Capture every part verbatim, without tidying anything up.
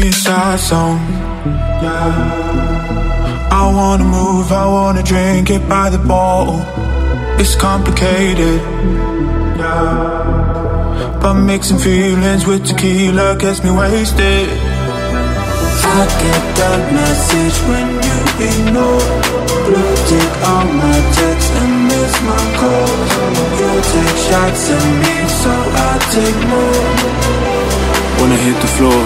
me a sad song. Yeah. I wanna move, I wanna drink it by the bottle. It's complicated, yeah. But mixing feelings with tequila gets me wasted. I get that message when you ignore. Blue tick on my text and miss my calls. You take shots at me, so I take more. Wanna hit the floor.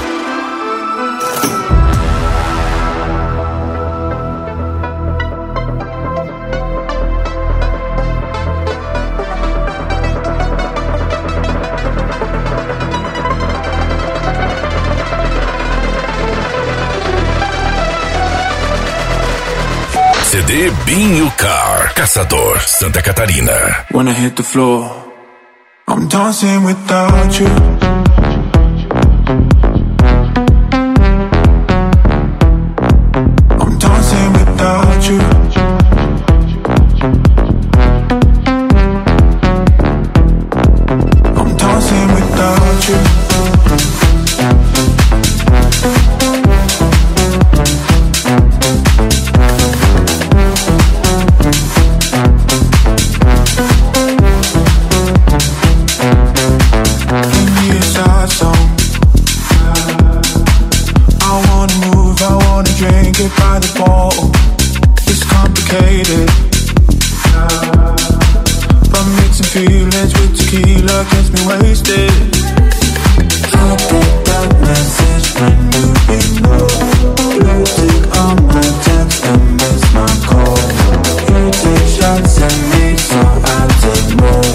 C D Binho Car, Caçador, Santa Catarina. Wanna hit the floor. I'm dancing without you. I'm dancing without you. I'm dancing without you. Drink it by the bottle. It's complicated, but mixing feelings with tequila gets me wasted. I get that message when you ignore. Blue tick on my text and miss my call. You take shots at me, so I take more.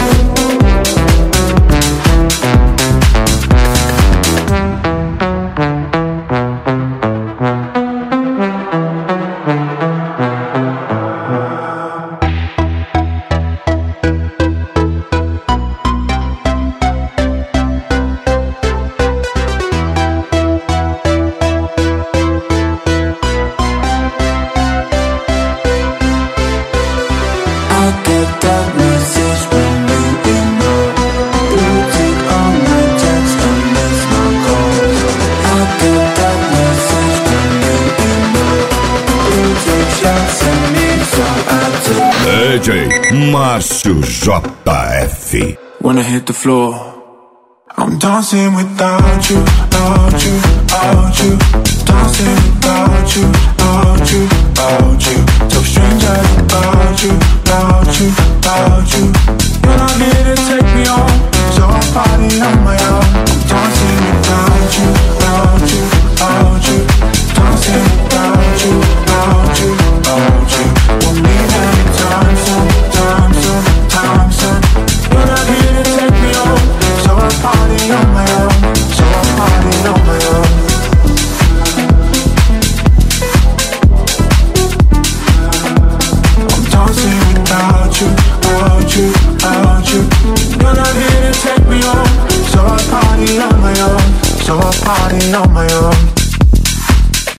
D J Márcio J F. Wanna hit the floor. I'm dancing without you, without you, without you. Dancing without you, without you, without you. So strangers without you, without you, without you. You're not here to take me home, so I'll party on my own. I'm dancing without you, without you, without you. Dancing without you, without you, without you. We'll meet anytime soon, time soon, time soon. You're not here to take me home, so I'll party on my own, so I'll party on my own. I'm dancing without you, without you, without you. You're not here to take me home, so I'll party on my own, so I'll party on my own.